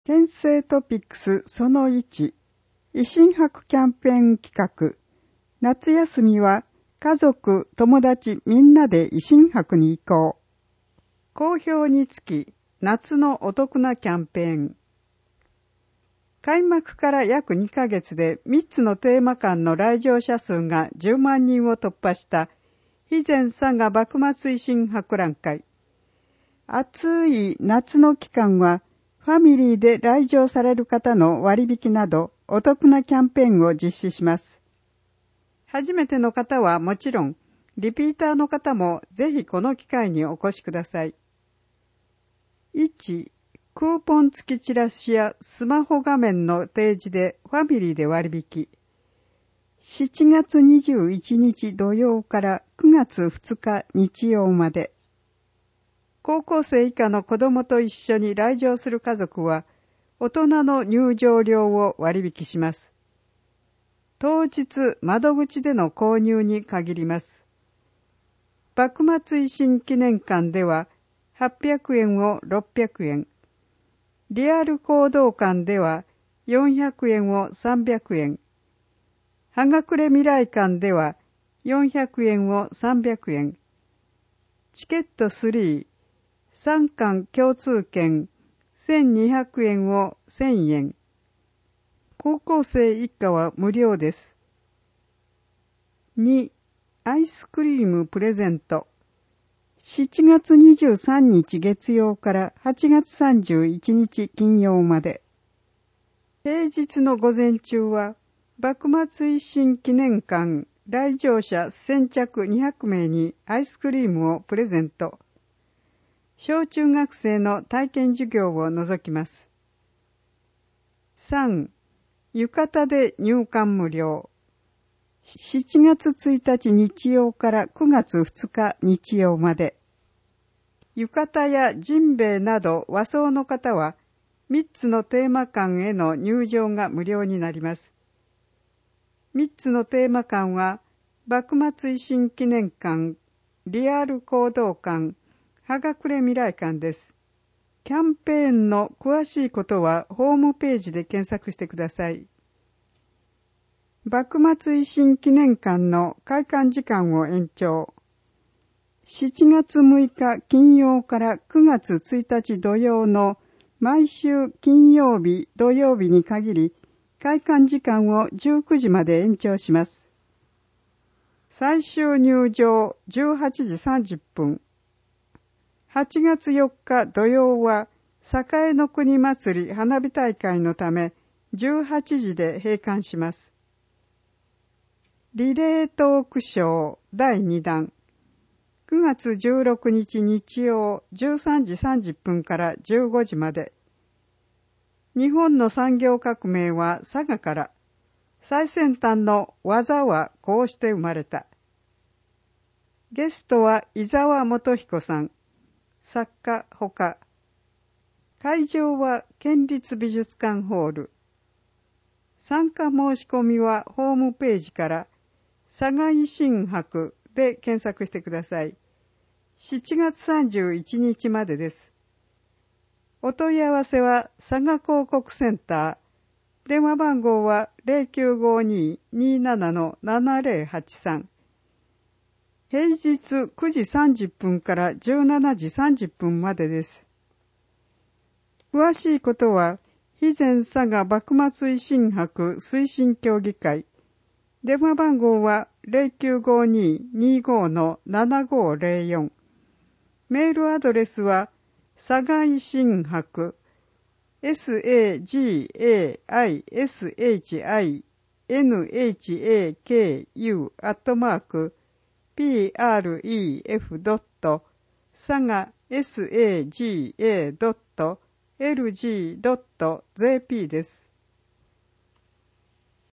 県政トピックスその1、維新博キャンペーン企画、夏休みは家族、友達みんなで維新博に行こう。好評につき、夏のお得なキャンペーン。開幕から約2ヶ月で3つのテーマ館の来場者数が10万人を突破した肥前佐賀幕末維新博覧会。暑い夏の期間はファミリーで来場される方の割引などお得なキャンペーンを実施します。初めての方はもちろん、リピーターの方もぜひこの機会にお越しください。1、クーポン付きチラシやスマホ画面の提示でファミリーで割引。7月21日土曜から9月2日日曜まで。高校生以下の子供と一緒に来場する家族は、大人の入場料を割引します。当日窓口での購入に限ります。幕末維新記念館では800円を600円。リアル講道館では400円を300円。はがくれ未来館では400円を300円。チケット3、3館共通券1200円を1000円。高校生一家は無料です。2、アイスクリームプレゼント。7月23日月曜から8月31日金曜まで。平日の午前中は、幕末維新記念館来場者先着200名にアイスクリームをプレゼント。小中学生の体験授業を除きます。3、浴衣で入館無料。7月1日日曜から9月2日日曜まで。浴衣やジンベエなど和装の方は3つのテーマ館への入場が無料になります。3つのテーマ館は幕末維新記念館、リアル講道館、はがくれ未来館です。キャンペーンの詳しいことはホームページで検索してください。幕末維新記念館の開館時間を延長。7月6日金曜から9月1日土曜の毎週金曜日土曜日に限り開館時間を19時まで延長します。最終入場18時30分。8月4日土曜は栄の国祭り花火大会のため18時で閉館します。リレートークショー第2弾。9月16日日曜13時30分から15時まで。日本の産業革命は佐賀から。最先端の技はこうして生まれた。ゲストは伊沢元彦さん。作家ほか。会場は県立美術館ホール。参加申し込みはホームページから佐賀維新博で検索してください。7月31日までです。お問い合わせは佐賀広告センター。電話番号は 0952-27-7083。平日9時30分から17時30分までです。詳しいことは、肥前佐賀幕末維新博推進協議会。電話番号は 0952-25-7504。メールアドレスは、佐賀維新博、sagishinku@pref.saga.lg.lg.jp です。